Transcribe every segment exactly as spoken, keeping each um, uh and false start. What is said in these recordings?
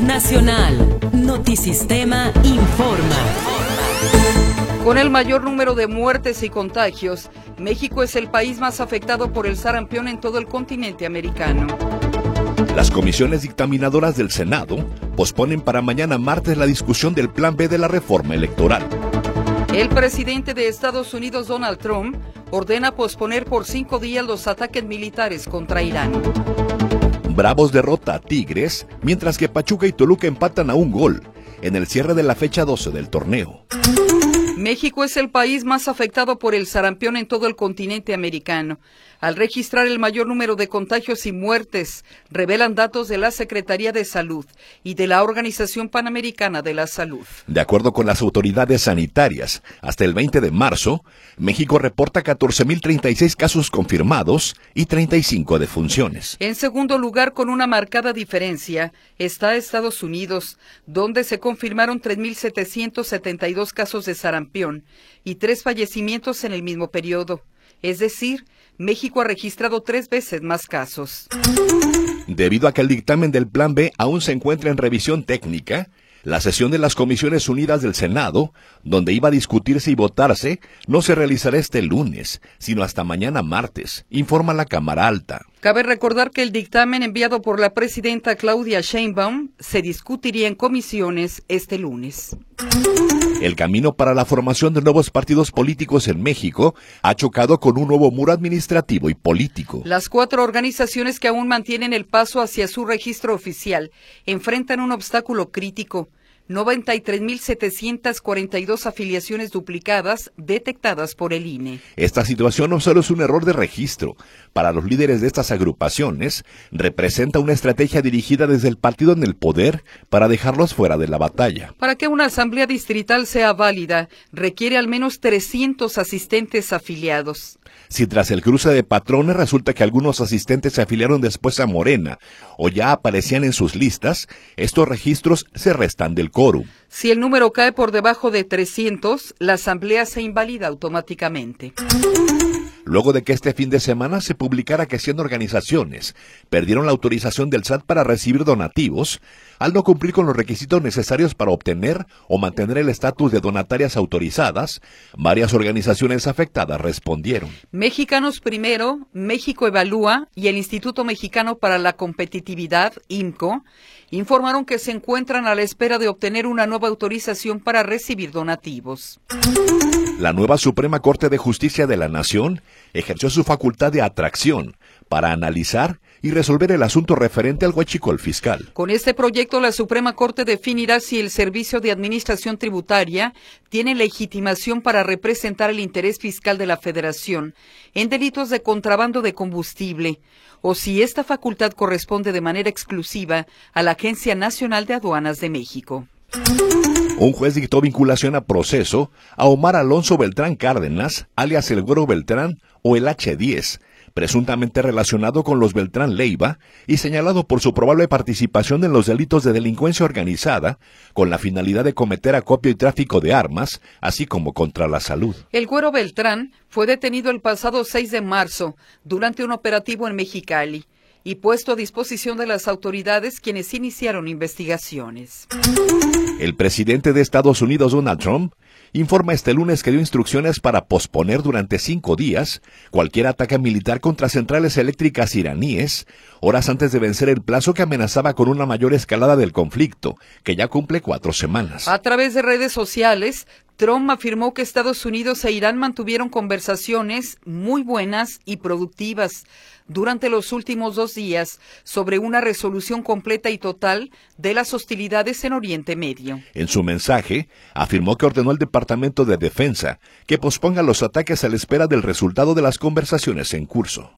Nacional. Notisistema informa. Con el mayor número de muertes y contagios, México es el país más afectado por el sarampión en todo el continente americano. Las comisiones dictaminadoras del Senado posponen para mañana martes la discusión del Plan B de la reforma electoral. El presidente de Estados Unidos, Donald Trump, ordena posponer por cinco días los ataques militares contra Irán. Bravos derrota a Tigres, mientras que Pachuca y Toluca empatan a un gol en el cierre de la fecha doce del torneo. México es el país más afectado por el sarampión en todo el continente americano, al registrar el mayor número de contagios y muertes, revelan datos de la Secretaría de Salud y de la Organización Panamericana de la Salud. De acuerdo con las autoridades sanitarias, hasta el veinte de marzo, México reporta catorce mil treinta y seis casos confirmados y treinta y cinco defunciones. En segundo lugar, con una marcada diferencia, está Estados Unidos, donde se confirmaron tres mil setecientos setenta y dos casos de sarampión y tres fallecimientos en el mismo periodo. Es decir, México ha registrado tres veces más casos. Debido a que el dictamen del Plan B aún se encuentra en revisión técnica, la sesión de las Comisiones Unidas del Senado, donde iba a discutirse y votarse, no se realizará este lunes, sino hasta mañana martes, informa la Cámara Alta. Cabe recordar que el dictamen enviado por la presidenta Claudia Sheinbaum se discutiría en comisiones este lunes. El camino para la formación de nuevos partidos políticos en México ha chocado con un nuevo muro administrativo y político. Las cuatro organizaciones que aún mantienen el paso hacia su registro oficial enfrentan un obstáculo crítico: noventa y tres mil setecientas cuarenta y dos afiliaciones duplicadas detectadas por el I N E. Esta situación no solo es un error de registro. Para los líderes de estas agrupaciones, representa una estrategia dirigida desde el partido en el poder para dejarlos fuera de la batalla. Para que una asamblea distrital sea válida, requiere al menos trescientos asistentes afiliados. Si tras el cruce de patrones resulta que algunos asistentes se afiliaron después a Morena o ya aparecían en sus listas, estos registros se restan del quórum. Si el número cae por debajo de trescientos, la asamblea se invalida automáticamente. Luego de que este fin de semana se publicara que cien organizaciones perdieron la autorización del S A T para recibir donativos, al no cumplir con los requisitos necesarios para obtener o mantener el estatus de donatarias autorizadas, varias organizaciones afectadas respondieron. Mexicanos Primero, México Evalúa y el Instituto Mexicano para la Competitividad, I M C O, informaron que se encuentran a la espera de obtener una nueva autorización para recibir donativos. La nueva Suprema Corte de Justicia de la Nación ejerció su facultad de atracción para analizar y resolver el asunto referente al huachicol fiscal. Con este proyecto, la Suprema Corte definirá si el Servicio de Administración Tributaria tiene legitimación para representar el interés fiscal de la Federación en delitos de contrabando de combustible, o si esta facultad corresponde de manera exclusiva a la Agencia Nacional de Aduanas de México. Un juez dictó vinculación a proceso a Omar Alonso Beltrán Cárdenas, alias el Güero Beltrán o el hache diez, presuntamente relacionado con los Beltrán Leiva y señalado por su probable participación en los delitos de delincuencia organizada, con la finalidad de cometer acopio y tráfico de armas, así como contra la salud. El Güero Beltrán fue detenido el pasado seis de marzo durante un operativo en Mexicali y puesto a disposición de las autoridades, quienes iniciaron investigaciones. El presidente de Estados Unidos, Donald Trump, informa este lunes que dio instrucciones para posponer durante cinco días cualquier ataque militar contra centrales eléctricas iraníes, horas antes de vencer el plazo que amenazaba con una mayor escalada del conflicto, que ya cumple cuatro semanas. A través de redes sociales, Trump afirmó que Estados Unidos e Irán mantuvieron conversaciones muy buenas y productivas durante los últimos dos días sobre una resolución completa y total de las hostilidades en Oriente Medio. En su mensaje, afirmó que ordenó al Departamento de Defensa que posponga los ataques a la espera del resultado de las conversaciones en curso.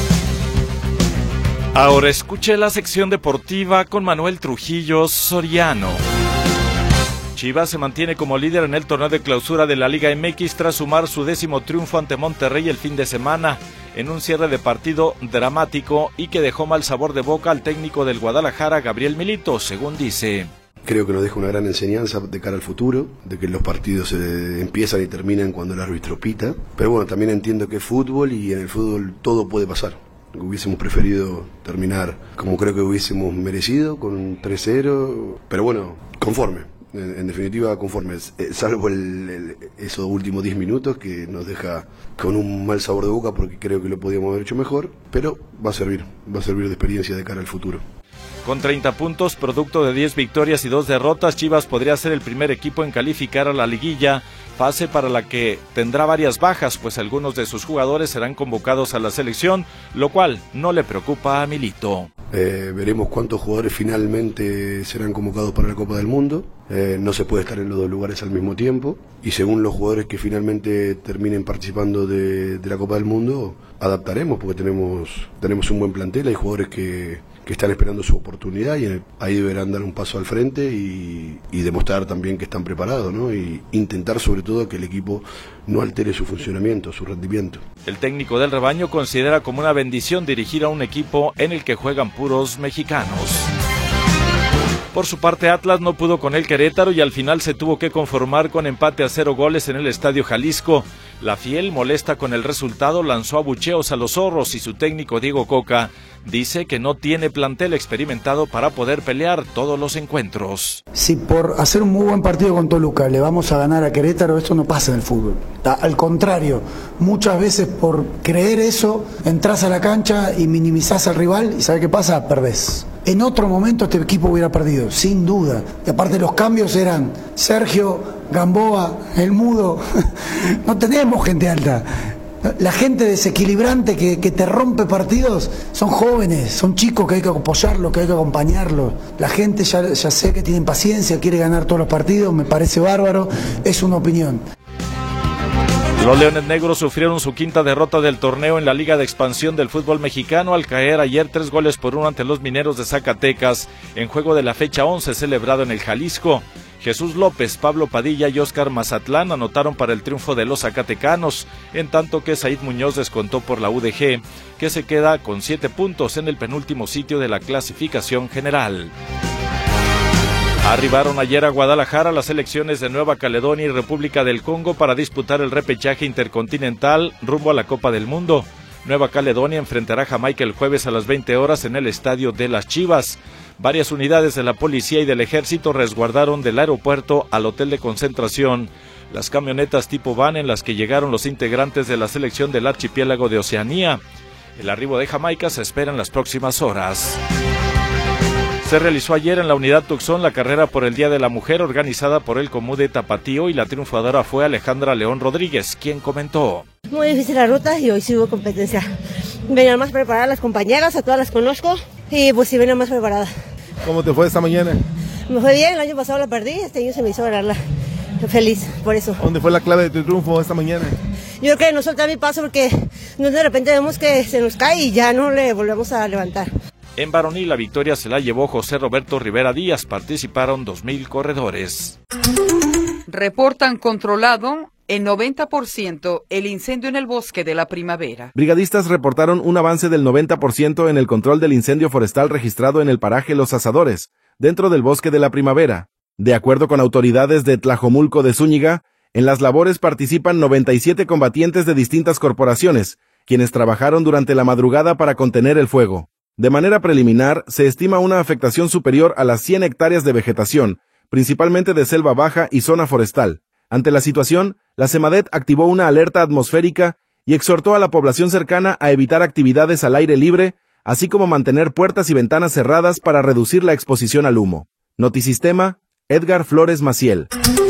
Ahora escuche la sección deportiva con Manuel Trujillo Soriano. Chivas se mantiene como líder en el torneo de clausura de la Liga M X tras sumar su décimo triunfo ante Monterrey el fin de semana, en un cierre de partido dramático y que dejó mal sabor de boca al técnico del Guadalajara, Gabriel Milito, según dice. Creo que nos deja una gran enseñanza de cara al futuro, de que los partidos se empiezan y terminan cuando el árbitro pita, pero bueno, también entiendo que es fútbol y en el fútbol todo puede pasar. Hubiésemos preferido terminar como creo que hubiésemos merecido, con tres cero, pero bueno, conforme. En, en definitiva, conformes, eh, salvo el, el, esos últimos diez minutos que nos deja con un mal sabor de boca porque creo que lo podíamos haber hecho mejor, pero va a servir, va a servir de experiencia de cara al futuro. Con treinta puntos, producto de diez victorias y dos derrotas, Chivas podría ser el primer equipo en calificar a la liguilla, fase para la que tendrá varias bajas, pues algunos de sus jugadores serán convocados a la selección, lo cual no le preocupa a Milito. Eh, veremos cuántos jugadores finalmente serán convocados para la Copa del Mundo. Eh, no se puede estar en los dos lugares al mismo tiempo y según los jugadores que finalmente terminen participando de, de la Copa del Mundo, adaptaremos porque tenemos, tenemos un buen plantel, hay jugadores que, que están esperando su oportunidad y el, ahí deberán dar un paso al frente y, y demostrar también que están preparados, ¿no? Y intentar sobre todo que el equipo no altere su funcionamiento, su rendimiento. El técnico del rebaño considera como una bendición dirigir a un equipo en el que juegan puros mexicanos. Por su parte, Atlas no pudo con el Querétaro y al final se tuvo que conformar con empate a cero goles en el Estadio Jalisco. La Fiel, molesta con el resultado, lanzó abucheos a los zorros y su técnico Diego Coca dice que no tiene plantel experimentado para poder pelear todos los encuentros. Si por hacer un muy buen partido con Toluca le vamos a ganar a Querétaro, esto no pasa en el fútbol. Al contrario, muchas veces por creer eso, entras a la cancha y minimizás al rival y ¿sabes qué pasa? Perdés. En otro momento este equipo hubiera perdido, sin duda. Y aparte los cambios eran Sergio, Gamboa, El Mudo. No tenemos gente alta. La gente desequilibrante que, que te rompe partidos son jóvenes, son chicos que hay que apoyarlos, que hay que acompañarlos. La gente ya, ya sé que tienen paciencia, quiere ganar todos los partidos, me parece bárbaro, es una opinión. Los Leones Negros sufrieron su quinta derrota del torneo en la Liga de Expansión del fútbol mexicano al caer ayer tres goles por uno ante los Mineros de Zacatecas en juego de la fecha once celebrado en el Jalisco. Jesús López, Pablo Padilla y Óscar Mazatlán anotaron para el triunfo de los zacatecanos, en tanto que Said Muñoz descontó por la U D G, que se queda con siete puntos en el penúltimo sitio de la clasificación general. Arribaron ayer a Guadalajara las selecciones de Nueva Caledonia y República del Congo para disputar el repechaje intercontinental rumbo a la Copa del Mundo. Nueva Caledonia enfrentará a Jamaica el jueves a las veinte horas en el Estadio de las Chivas. Varias unidades de la policía y del ejército resguardaron del aeropuerto al hotel de concentración las camionetas tipo van en las que llegaron los integrantes de la selección del archipiélago de Oceanía. El arribo de Jamaica se espera en las próximas horas. Se realizó ayer en la unidad Tucson la carrera por el Día de la Mujer organizada por el Comude Tapatío y la triunfadora fue Alejandra León Rodríguez, quien comentó. Muy difícil la ruta y hoy sí hubo competencia. Venían más preparadas las compañeras, a todas las conozco y pues sí venían más preparadas. ¿Cómo te fue esta mañana? Me fue bien, el año pasado la perdí, este año se me hizo ganarla. Feliz por eso. ¿Dónde fue la clave de tu triunfo esta mañana? Yo creo que no soltar mi paso porque no de repente vemos que se nos cae y ya no le volvemos a levantar. En varonil la victoria se la llevó José Roberto Rivera Díaz, participaron dos mil corredores. Reportan controlado en noventa por ciento el incendio en el bosque de la Primavera. Brigadistas reportaron un avance del noventa por ciento en el control del incendio forestal registrado en el paraje Los Asadores, dentro del bosque de la Primavera. De acuerdo con autoridades de Tlajomulco de Zúñiga, en las labores participan noventa y siete combatientes de distintas corporaciones, quienes trabajaron durante la madrugada para contener el fuego. De manera preliminar, se estima una afectación superior a las cien hectáreas de vegetación, principalmente de selva baja y zona forestal. Ante la situación, la Semadet activó una alerta atmosférica y exhortó a la población cercana a evitar actividades al aire libre, así como mantener puertas y ventanas cerradas para reducir la exposición al humo. Notisistema, Edgar Flores Maciel.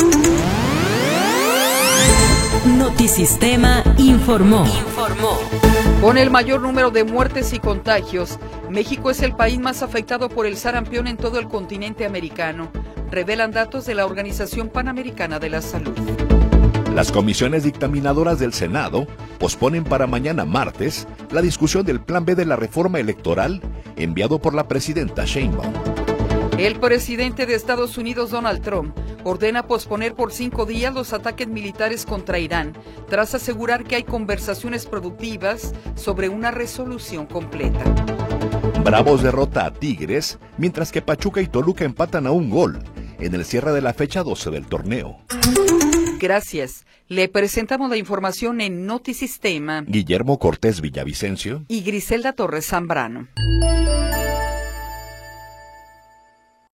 Notisistema informó. Informó. Con el mayor número de muertes y contagios, México es el país más afectado por el sarampión en todo el continente americano, revelan datos de la Organización Panamericana de la Salud. Las comisiones dictaminadoras del Senado posponen para mañana martes la discusión del Plan B de la reforma electoral enviado por la presidenta Sheinbaum. El presidente de Estados Unidos, Donald Trump, ordena posponer por cinco días los ataques militares contra Irán, tras asegurar que hay conversaciones productivas sobre una resolución completa. Bravos derrota a Tigres, mientras que Pachuca y Toluca empatan a un gol en el cierre de la fecha doce del torneo. Gracias. Le presentamos la información en Notisistema. Guillermo Cortés Villavicencio y Griselda Torres Zambrano.